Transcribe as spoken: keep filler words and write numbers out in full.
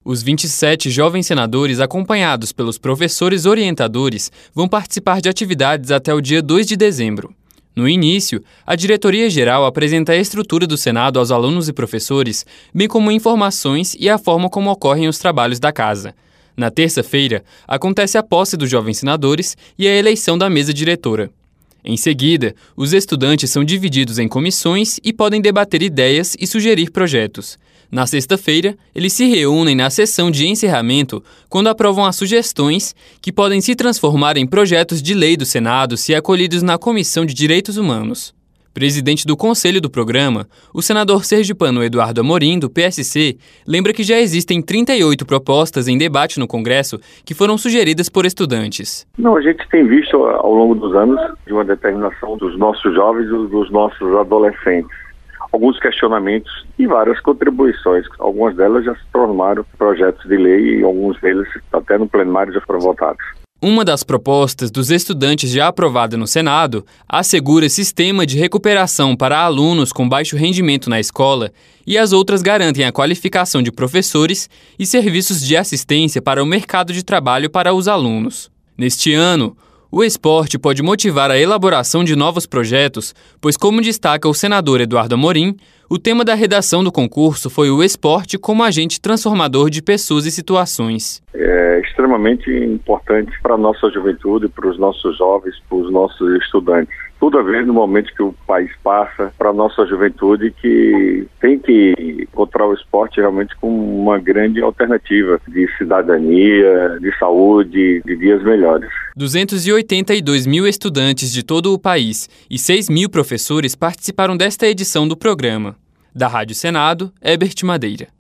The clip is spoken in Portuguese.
Os vinte e sete jovens senadores, acompanhados pelos professores orientadores, vão participar de atividades até o dia dois de dezembro. No início, a diretoria-geral apresenta a estrutura do Senado aos alunos e professores, bem como informações e a forma como ocorrem os trabalhos da casa. Na terça-feira, acontece a posse dos jovens senadores e a eleição da mesa diretora. Em seguida, os estudantes são divididos em comissões e podem debater ideias e sugerir projetos. Na sexta-feira, eles se reúnem na sessão de encerramento, quando aprovam as sugestões, que podem se transformar em projetos de lei do Senado se acolhidos na Comissão de Direitos Humanos. Presidente do Conselho do Programa, o senador sergipano Eduardo Amorim, do P S C, lembra que já existem trinta e oito propostas em debate no Congresso que foram sugeridas por estudantes. Não, a gente tem visto ao longo dos anos de uma determinação dos nossos jovens e dos nossos adolescentes. Alguns questionamentos e várias contribuições. Algumas delas já se tornaram projetos de lei e alguns deles até no plenário já foram votados. Uma das propostas dos estudantes já aprovada no Senado assegura sistema de recuperação para alunos com baixo rendimento na escola e as outras garantem a qualificação de professores e serviços de assistência para o mercado de trabalho para os alunos. Neste ano, o esporte pode motivar a elaboração de novos projetos, pois, como destaca o senador Eduardo Amorim, o tema da redação do concurso foi o esporte como agente transformador de pessoas e situações. É extremamente importante para a nossa juventude, para os nossos jovens, para os nossos estudantes. Tudo a ver no momento que o país passa, para a nossa juventude que tem que encontrar o esporte realmente como uma grande alternativa de cidadania, de saúde, de dias melhores. duzentos e oitenta e dois mil estudantes de todo o país e seis mil professores participaram desta edição do programa. Da Rádio Senado, Herbert Madeira.